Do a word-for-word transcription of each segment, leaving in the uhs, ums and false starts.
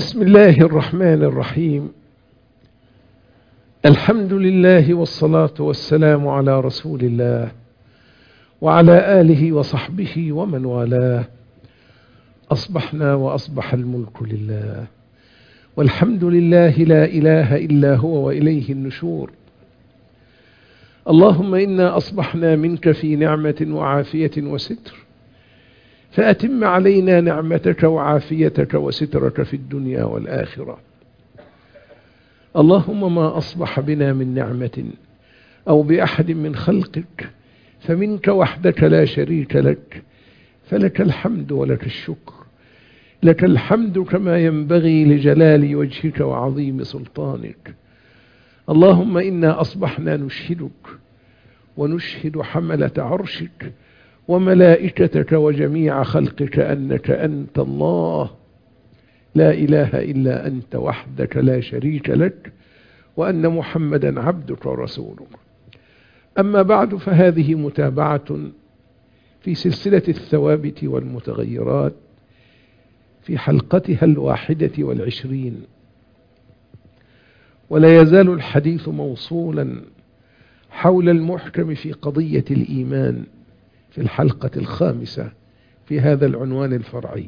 بسم الله الرحمن الرحيم. الحمد لله والصلاة والسلام على رسول الله وعلى آله وصحبه ومن والاه. أصبحنا وأصبح الملك لله، والحمد لله لا إله إلا هو وإليه النشور. اللهم إنا أصبحنا منك في نعمة وعافية وستر، فأتم علينا نعمتك وعافيتك وسترك في الدنيا والآخرة. اللهم ما أصبح بنا من نعمة أو بأحد من خلقك فمنك وحدك لا شريك لك، فلك الحمد ولك الشكر. لك الحمد كما ينبغي لجلال وجهك وعظيم سلطانك. اللهم إنا أصبحنا نشهدك ونشهد حملة عرشك وملائكتك وجميع خلقك أنك أنت الله لا إله إلا أنت وحدك لا شريك لك، وأن محمدا عبدك ورسولك. أما بعد، فهذه متابعة في سلسلة الثوابت والمتغيرات في حلقتها الواحدة والعشرين، ولا يزال الحديث موصولا حول المحكم في قضية الإيمان في الحلقة الخامسة في هذا العنوان الفرعي.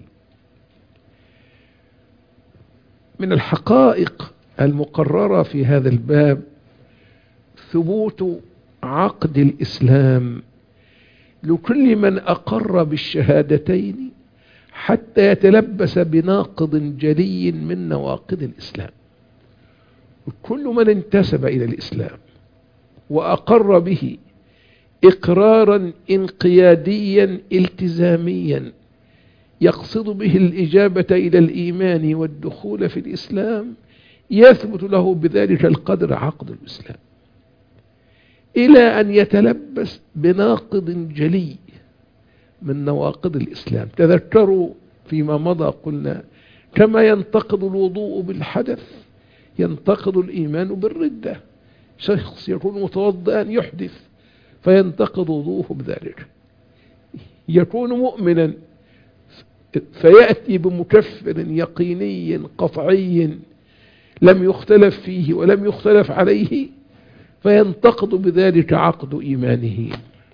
من الحقائق المقررة في هذا الباب ثبوت عقد الإسلام لكل من أقر بالشهادتين حتى يتلبس بناقض جلي من نواقض الإسلام. كل من انتسب إلى الإسلام وأقر به إقرارا انقياديا التزاميا يقصد به الإجابة إلى الإيمان والدخول في الإسلام، يثبت له بذلك القدر عقد الإسلام، إلى أن يتلبس بناقض جلي من نواقض الإسلام. تذكروا فيما مضى قلنا كما ينتقض الوضوء بالحدث ينتقض الإيمان بالردة. شخص يكون متوضئا يحدث فينتقض وضوءه بذلك، يكون مؤمنا فيأتي بمكفر يقيني قطعي لم يختلف فيه ولم يختلف عليه فينتقض بذلك عقد إيمانه.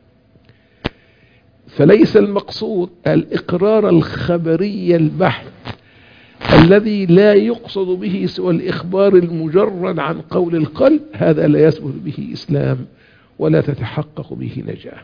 فليس المقصود الإقرار الخبري البحت الذي لا يقصد به سوى الإخبار المجرد عن قول القلب، هذا لا يثبت به إسلام ولا تتحقق به نجاة.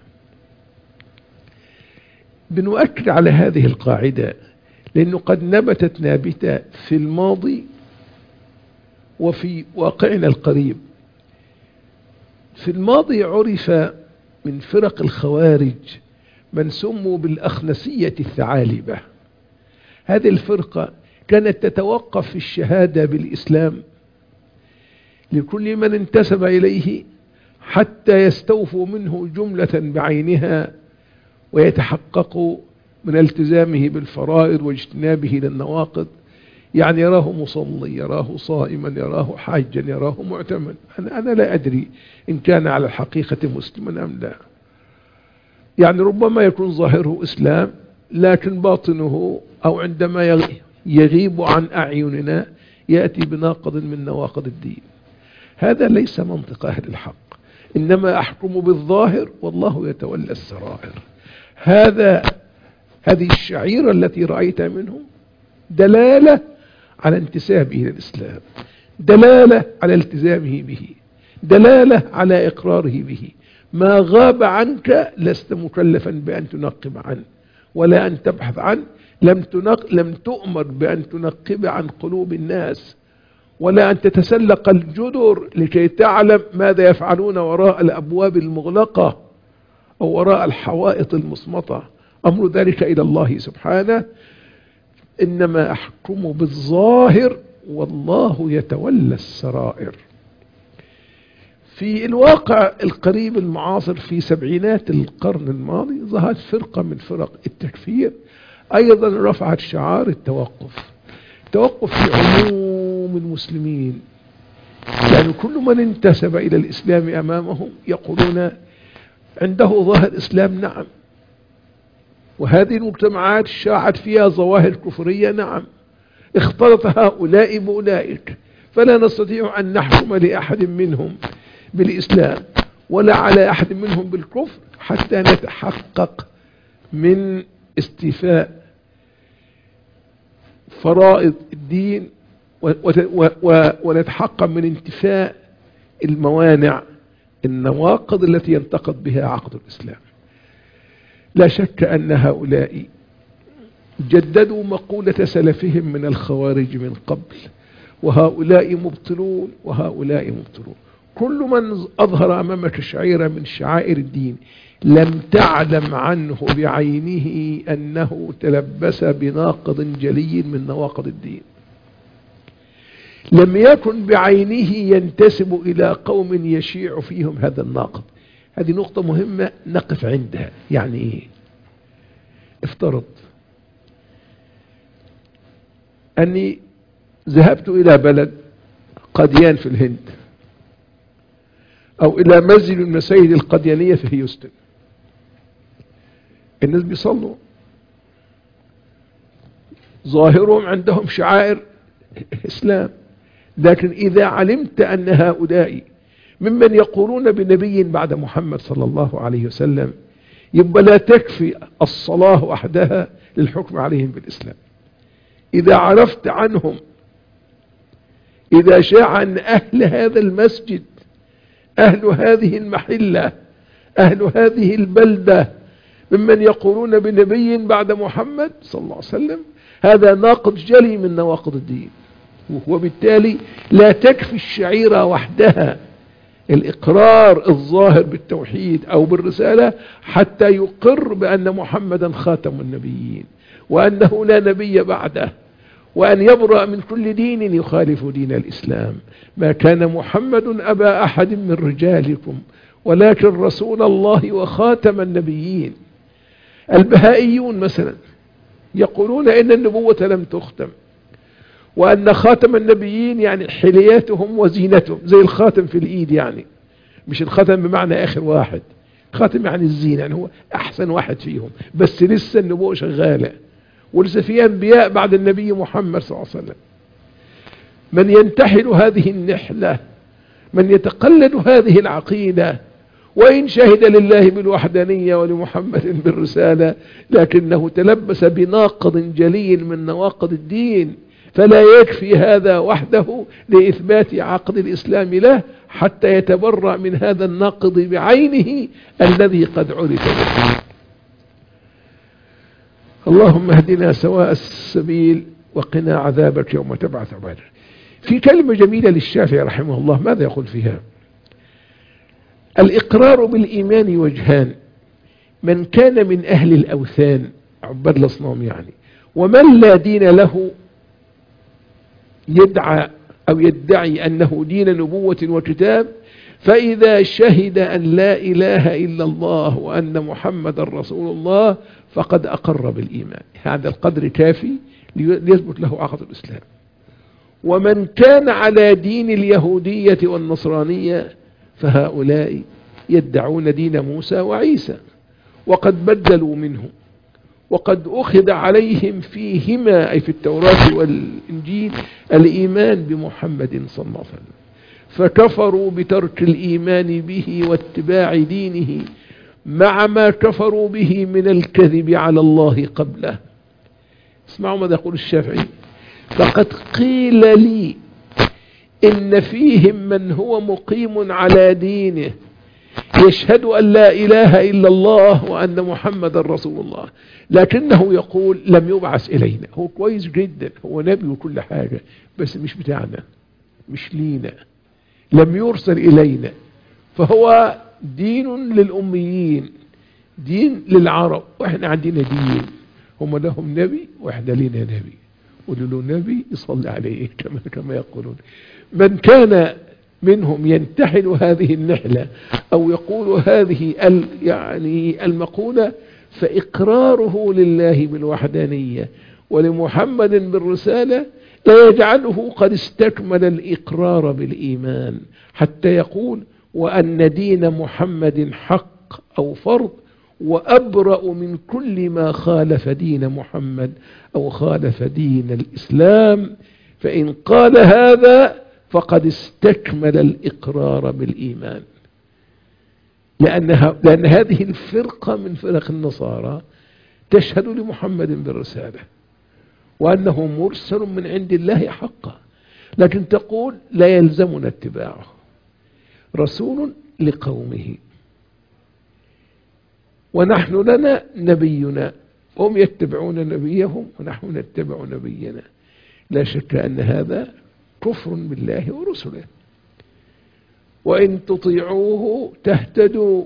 بنؤكد على هذه القاعدة لأنه قد نبتت نابتة في الماضي وفي واقعنا القريب. في الماضي عرف من فرق الخوارج من سموا بالأخنسية الثعالبة. هذه الفرقة كانت تتوقف في الشهادة بالإسلام لكل من انتسب إليه حتى يستوفوا منه جملة بعينها ويتحققوا من التزامه بالفرائض واجتنابه للنواقض. يعني يراه مصلي، يراه صائما، يراه حاجا، يراه معتمدا. أنا, أنا لا أدري إن كان على الحقيقة مسلما أم لا. يعني ربما يكون ظاهره إسلام لكن باطنه أو عندما يغيب عن أعيننا يأتي بناقض من نواقض الدين. هذا ليس منطق أهل الحق، إنما أحكم بالظاهر والله يتولى السرائر. هذا هذه الشعيرة التي رأيت منه دلالة على انتسابه إلى الإسلام، دلالة على التزامه به، دلالة على إقراره به. ما غاب عنك لست مكلفا بأن تنقب عنه ولا أن تبحث عنه. لم تنق... لم تؤمر بأن تنقب عن قلوب الناس ولا أن تتسلق الجدر لكي تعلم ماذا يفعلون وراء الأبواب المغلقة أو وراء الحوائط المصمتة. أمر ذلك إلى الله سبحانه. إنما أحكم بالظاهر والله يتولى السرائر. في الواقع القريب المعاصر في سبعينات القرن الماضي ظهرت فرقة من فرق التكفير أيضا رفعت شعار التوقف. التوقف في عموم المسلمين، يعني كل من انتسب إلى الإسلام أمامهم يقولون عنده ظاهر إسلام، نعم، وهذه المجتمعات شاعت فيها ظواهر كفرية، نعم، اختلط هؤلاء بأولئك، فلا نستطيع أن نحكم لأحد منهم بالإسلام ولا على أحد منهم بالكفر حتى نتحقق من استيفاء فرائض الدين ونتحقق من انتفاء الموانع النواقض التي ينتقد بها عقد الإسلام. لا شك أن هؤلاء جددوا مقولة سلفهم من الخوارج من قبل، وهؤلاء مبطلون وهؤلاء مبطلون. كل من أظهر أمامك شعيرة من شعائر الدين لم تعلم عنه بعينه أنه تلبس بناقض جلي من نواقض الدين، لم يكن بعينه ينتسب إلى قوم يشيع فيهم هذا الناقض. هذه نقطة مهمة نقف عندها. يعني إيه؟ افترض أني ذهبت إلى بلد قديان في الهند، أو إلى مسجد من المساجد القديانية في هيوستن. الناس بيصلوا، ظاهرهم عندهم شعائر إسلام، لكن إذا علمت أن هؤلاء ممن يقولون بنبي بعد محمد صلى الله عليه وسلم، يبقى لا تكفي الصلاة وحدها للحكم عليهم بالإسلام. إذا عرفت عنهم، إذا شاع أن أهل هذا المسجد، أهل هذه المحلة، أهل هذه البلدة ممن يقولون بنبي بعد محمد صلى الله عليه وسلم، هذا ناقض جلي من نواقض الدين. وبالتالي لا تكفي الشعيرة وحدها، الإقرار الظاهر بالتوحيد أو بالرسالة، حتى يقر بأن محمدا خاتم النبيين وأنه لا نبي بعده، وأن يبرأ من كل دين يخالف دين الإسلام. ما كان محمد أبا أحد من رجالكم ولكن رسول الله وخاتم النبيين. البهائيون مثلا يقولون إن النبوة لم تختم، وأن خاتم النبيين يعني حلياتهم وزينتهم، زي الخاتم في الإيد، يعني مش الخاتم بمعنى آخر واحد، خاتم يعني الزينة، يعني هو أحسن واحد فيهم، بس لسه النبوة شغالة، ولسه في أنبياء بعد النبي محمد صلى الله عليه وسلم. من ينتحل هذه النحلة، من يتقلد هذه العقيدة، وإن شهد لله بالوحدانية ولمحمد بالرسالة، لكنه تلبس بناقض جلي من نواقض الدين، فلا يكفي هذا وحده لإثبات عقد الإسلام له حتى يتبرأ من هذا الناقض بعينه الذي قد عرف به. اللهم اهدنا سواء السبيل وقنا عذابك يوم تبعث عبادك. في كلمة جميلة للشافعي رحمه الله، ماذا يقول فيها؟ الإقرار بالإيمان وجهان: من كان من أهل الأوثان، عباد الأصنام يعني، ومن لا دين له يدعى أو يدعي أنه دين نبوة وكتاب، فإذا شهد أن لا إله إلا الله وأن محمد رسول الله فقد أقر بالإيمان. هذا القدر كافي ليثبت له عقد الإسلام. ومن كان على دين اليهودية والنصرانية فهؤلاء يدعون دين موسى وعيسى، وقد بدلوا منه، وقد أخذ عليهم فيهما أي في التوراة والإنجيل الإيمان بمحمد صلى الله عليه وسلم، فكفروا بترك الإيمان به واتباع دينه مع ما كفروا به من الكذب على الله قبله. اسمعوا ماذا يقول الشافعي: فقد قيل لي إن فيهم من هو مقيم على دينه يشهد أن لا إله إلا الله وأن محمد رسول الله، لكنه يقول لم يبعث إلينا. هو كويس جدا، هو نبي وكل حاجة، بس مش بتاعنا، مش لينا، لم يرسل إلينا، فهو دين للأميين، دين للعرب، وإحنا عندنا دين، هم لهم نبي وإحنا لنا نبي، ولله نبي يصلي عليه كما كما يقولون. من كان منهم ينتحل هذه النحلة أو يقول هذه يعني المقولة، فإقراره لله بالوحدانية ولمحمد بالرسالة لا يجعله قد استكمل الإقرار بالإيمان، حتى يقول وأن دين محمد حق أو فرض، وأبرأ من كل ما خالف دين محمد أو خالف دين الإسلام. فإن قال هذا فقد استكمل الإقرار بالإيمان، لأنها لأن هذه الفرقة من فرق النصارى تشهد لمحمد بالرسالة وأنه مرسل من عند الله حقا، لكن تقول لا يلزمنا اتباعه، رسول لقومه ونحن لنا نبينا، هم يتبعون نبيهم ونحن نتبع نبينا. لا شك أن هذا كفر بالله ورسله. وإن تطيعوه تهتدوا،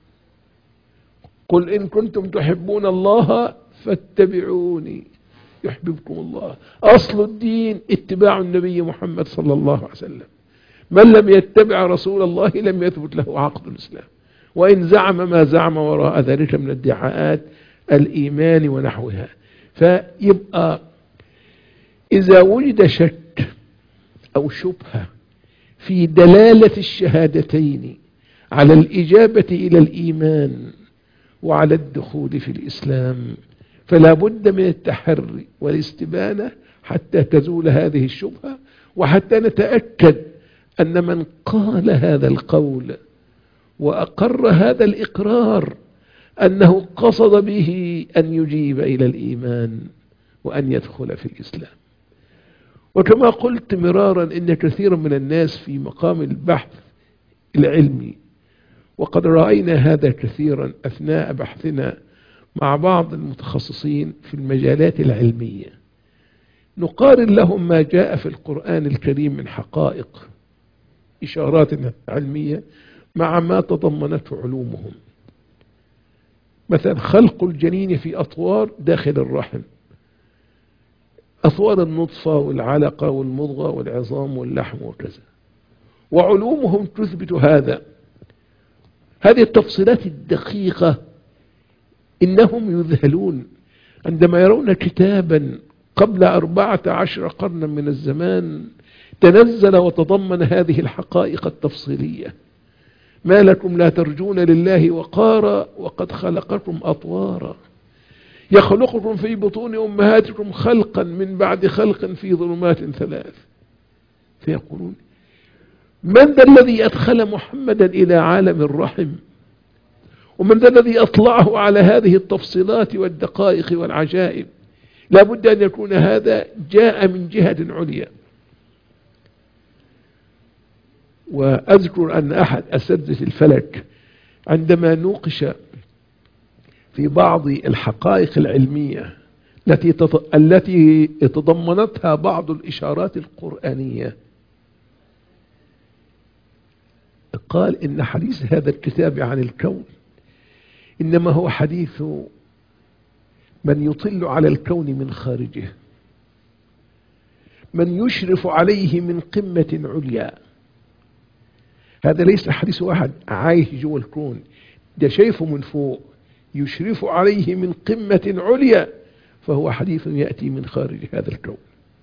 قل إن كنتم تحبون الله فاتبعوني يحببكم الله. أصل الدين اتباع النبي محمد صلى الله عليه وسلم، من لم يتبع رسول الله لم يثبت له عقد الإسلام، وإن زعم ما زعم وراء ذلك من ادعاءات الإيمان ونحوها. فيبقى إذا وجد شك أو شبهة في دلالة الشهادتين على الإجابة إلى الإيمان وعلى الدخول في الإسلام، فلا بد من التحري والاستبانة حتى تزول هذه الشبهة، وحتى نتأكد أن من قال هذا القول وأقر هذا الإقرار أنه قصد به أن يجيب إلى الإيمان وأن يدخل في الإسلام. وكما قلت مرارا إن كثيرا من الناس في مقام البحث العلمي، وقد رأينا هذا كثيرا أثناء بحثنا مع بعض المتخصصين في المجالات العلمية، نقارن لهم ما جاء في القرآن الكريم من حقائق إشارات علمية مع ما تضمنته علومهم. مثلا خلق الجنين في أطوار داخل الرحم، أطوار النطفة والعلقة والمضغة والعظام واللحم وكذا، وعلومهم تثبت هذا. هذه التفصيلات الدقيقة إنهم يذهلون عندما يرون كتابا قبل أربعة عشر قرنا من الزمان تنزل وتضمن هذه الحقائق التفصيلية. ما لكم لا ترجون لله وقارا وقد خلقكم أطوارا، يخلقكم في بطون أمهاتكم خلقا من بعد خلق في ظلمات ثلاث. فيقولون من ذا الذي أدخل محمدا إلى عالم الرحم، ومن ذا الذي أطلعه على هذه التفصيلات والدقائق والعجائب؟ لا بد أن يكون هذا جاء من جهة عليا. وأذكر أن أحد أساتذة الفلك عندما نوقش في بعض الحقائق العلمية التي التي تضمنتها بعض الإشارات القرآنية، قال إن حديث هذا الكتاب عن الكون إنما هو حديث من يطل على الكون من خارجه، من يشرف عليه من قمة عليا. هذا ليس حديث واحد عايش جوا الكون، ده شايفه من فوق يشرف عليه من قمة عليا، فهو حديث يأتي من خارج هذا الكون.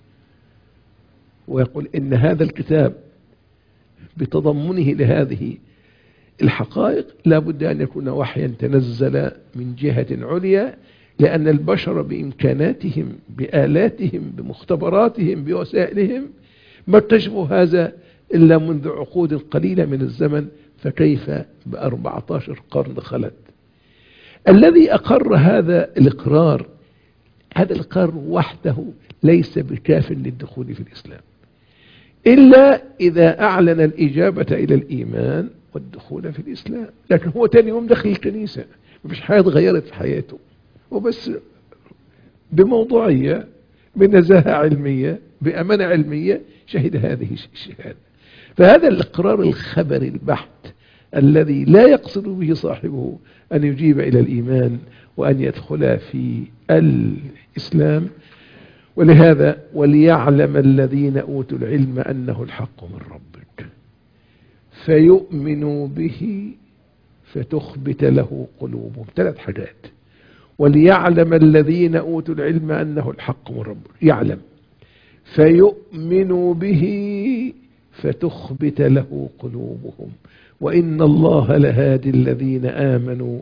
ويقول إن هذا الكتاب بتضمنه لهذه الحقائق لا بد أن يكون وحيا تنزل من جهة عليا، لأن البشر بإمكاناتهم بآلاتهم بمختبراتهم بوسائلهم ما اكتشفوا هذا إلا منذ عقود قليلة من الزمن، فكيف بأربعة عشر قرن خلت؟ الذي أقر هذا الإقرار، هذا الإقرار وحده ليس بكاف للدخول في الإسلام إلا إذا أعلن الإجابة إلى الإيمان والدخول في الإسلام. لكن هو تاني يوم دخل الكنيسة، مفيش حاجة اتغيرت في حياته، وبس بموضوعية بنزاهة علمية بأمانة علمية شهد هذه الشهادة. فهذا الإقرار الخبري البحت الذي لا يقصد به صاحبه أن يجيب إلى الإيمان وأن يدخل في الإسلام. ولهذا وليعلم الذين أوتوا العلم أنه الحق من ربك فيؤمنوا به فتخبت له قلوبهم. ثلاث حاجات: وليعلم الذين أوتوا العلم أنه الحق من ربك، يعلم، فيؤمنوا به فتخبت له قلوبهم، وإن الله لهادي الذين آمنوا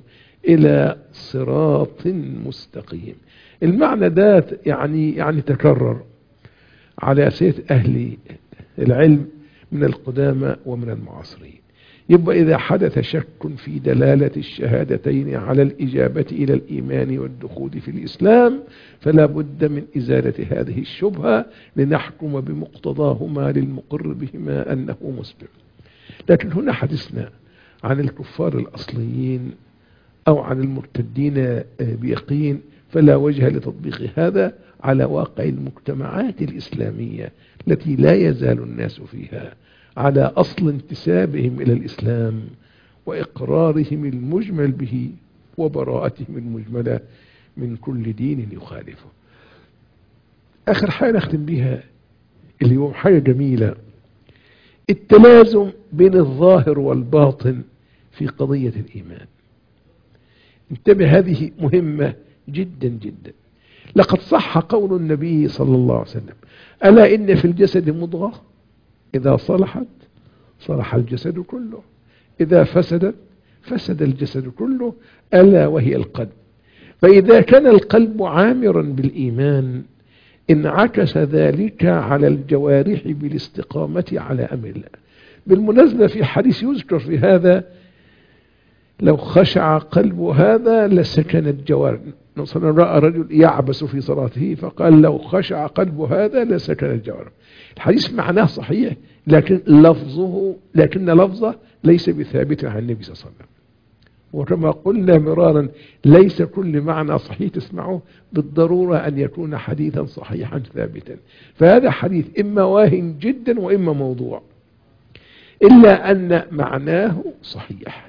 إلى صراط مستقيم. المعنى ده يعني يعني تكرر على أساس أهل العلم من القدامى ومن المعاصرين. يبقى إذا حدث شك في دلالة الشهادتين على الإجابة إلى الإيمان والدخول في الإسلام فلا بد من إزالة هذه الشبهة لنحكم بمقتضاهما للمقر بهما أنه مسلم. لكن هنا حدثنا عن الكفار الأصليين أو عن المرتدين بيقين، فلا وجه لتطبيق هذا على واقع المجتمعات الإسلامية التي لا يزال الناس فيها على أصل انتسابهم إلى الإسلام وإقرارهم المجمل به وبراءتهم المجملة من كل دين يخالفه. آخر حاجة نختم بها اللي هو حاجة جميلة، التلازم بين الظاهر والباطن في قضية الإيمان. انتبه، هذه مهمة جدا جدا. لقد صح قول النبي صلى الله عليه وسلم: ألا إن في الجسد مضغة إذا صلحت صلح الجسد كله، إذا فسدت فسد الجسد كله، ألا وهي القلب. فإذا كان القلب عامرا بالإيمان انعكس ذلك على الجوارح بالاستقامة على أمر الله. بالمناسبة في حديث يذكر في هذا: لو خشع قلب هذا لسكنت جوارح. مثلا رأى رجل يعبس في صلاته فقال: لو خشع قلب هذا لسكنت جوارح. الحديث معناه صحيح، لكن لفظه لكن لفظه ليس بثابت عن النبي صلى الله عليه وسلم. وكما قلنا مرارا ليس كل معنى صحيح تسمعه بالضرورة أن يكون حديثا صحيحا ثابتا. فهذا حديث إما واهن جدا وإما موضوع، إلا أن معناه صحيح.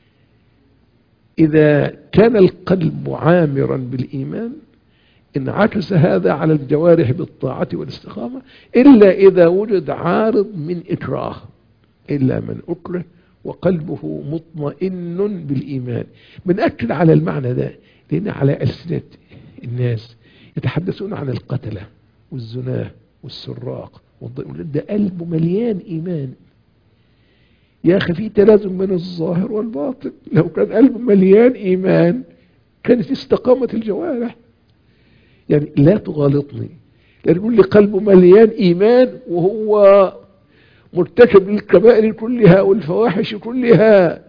إذا كان القلب عامرا بالإيمان انعكس هذا على الجوارح بالطاعة والاستقامة، إلا إذا وجد عارض من إكراه، إلا من أكره وقلبه مطمئن بالإيمان. بنأكد على المعنى ده لأن على ألسنة الناس يتحدثون عن القتلة والزناه والسراق والضيق، ده قلبه مليان إيمان. يا أخي في تلازم بين الظاهر والباطن. لو كان قلبه مليان إيمان كانت استقامت الجوارح. يعني لا تغالطني، لا تقول لي قلبه مليان إيمان وهو مرتكب للكبائر كلها والفواحش كلها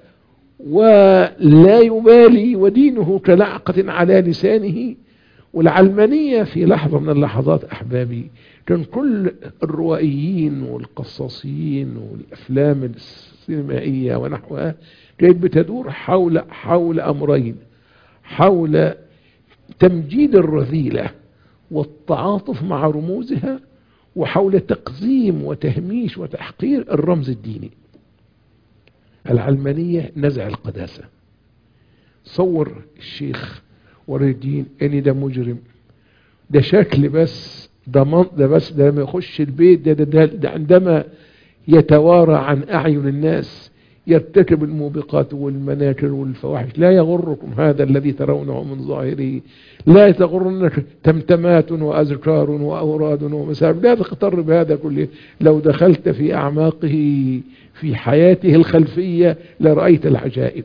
ولا يبالي ودينه كلعقة على لسانه. والعلمانية في لحظة من اللحظات أحبابي كان كل الروائيين والقصاصين والأفلام السينمائية ونحوها كانت بتدور حول حول أمرين: حول تمجيد الرذيلة والتعاطف مع رموزها، وحول تقزيم وتهميش وتحقير الرمز الديني. العلمانية نزع القداسة. صور الشيخ ولي الدين ان ده مجرم، ده شكل بس، ده ده بس، ده لما يخش البيت ده, ده, ده, ده عندما يتوارى عن أعين الناس يرتكب الموبقات والمناكر والفواحش. لا يغركم هذا الذي ترونه من ظاهره، لا تغرنك تمتمات وأذكار وأوراد ومساجد، لا تغتر بهذا كله. لو دخلت في أعماقه في حياته الخلفية لرأيت العجائب.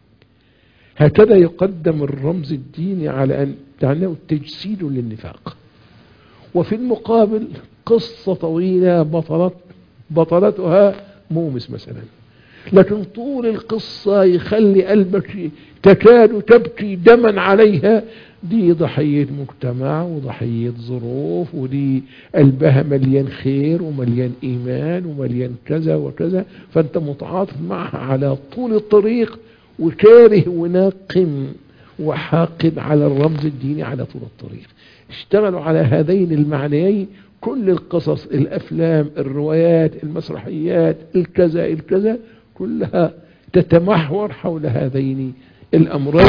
هكذا يقدم الرمز الديني على أن تعنيه تجسيد للنفاق. وفي المقابل قصة طويلة بطلت بطلتها مومس مثلا، لكن طول القصة يخلي قلبك تكاد تبكي دما عليها. دي ضحية مجتمع وضحية ظروف، ودي قلبها مليان خير ومليان إيمان ومليان كذا وكذا، فأنت متعاطف معها على طول الطريق وكاره وناقم وحاقد على الرمز الديني على طول الطريق. اشتغلوا على هذين المعنيين كل القصص، الأفلام، الروايات، المسرحيات، الكذا الكذا، كلها تتمحور حول هذين الأمرين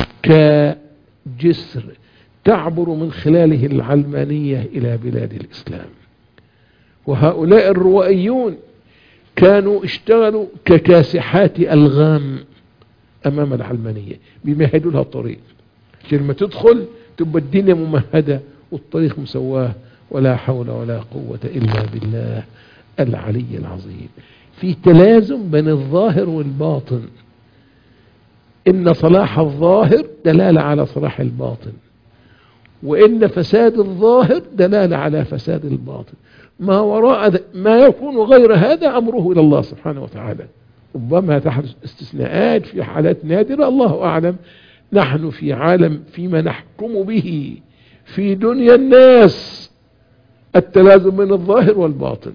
كجسر تعبر من خلاله العلمانية إلى بلاد الإسلام. وهؤلاء الروائيون كانوا اشتغلوا ككاسحات ألغام أمام العلمانية، بيمهدوا لها الطريق عشان ما تدخل تبقى الدنيا ممهدة والطريق مسواه. ولا حول ولا قوة إلا بالله العلي العظيم. في تلازم بين الظاهر والباطن. إن صلاح الظاهر دلالة على صلاح الباطن، وإن فساد الظاهر دلالة على فساد الباطن. ما وراء ما يكون غير هذا أمره إلى الله سبحانه وتعالى. ربما تحدث استثناءات في حالات نادرة، الله أعلم. نحن في عالم فيما نحكم به في دنيا الناس التلازم بين الظاهر والباطن.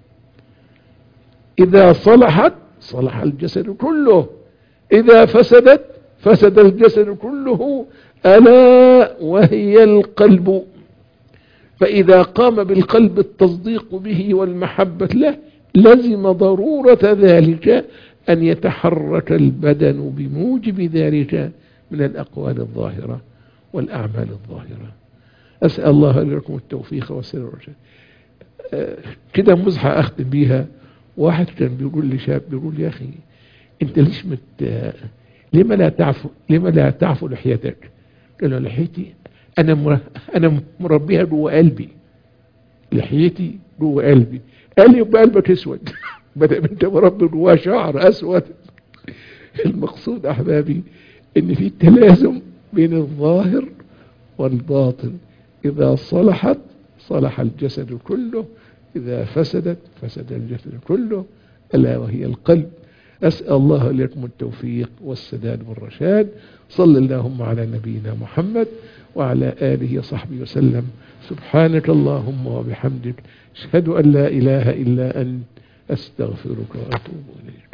إذا صلحت صلح الجسد كله، إذا فسدت فسد الجسد كله، ألا وهي القلب. فإذا قام بالقلب التصديق به والمحبة له، لزم ضرورة ذلك أن يتحرك البدن بموجب ذلك من الأقوال الظاهرة والأعمال الظاهرة. أسأل الله لكم التوفيق والسر والرشاد. أه كده مزحة أختم بيها. واحد كان بيقول لي شاب، بيقول: يا أخي أنت ليش مت لما لا تعفو لما لا تعفو لحيتك؟ قال له: لحيتي أنا مر... أنا مربيها جوه قلبي، لحيتي جوه قلبي. قال لي: يبقى قلبك أسود بدأ أنت مربي جواه شعر أسود. المقصود أحبابي إن في تلازم بين الظاهر والباطن. إذا صلحت صلح الجسد كله، إذا فسدت فسد الجسد كله، ألا وهي القلب. أسأل الله لكم التوفيق والسداد والرشاد. صل اللهم على نبينا محمد وعلى آله وصحبه وسلم. سبحانك اللهم وبحمدك، أشهد أن لا إله إلا أنت، أستغفرك وأتوب إليك.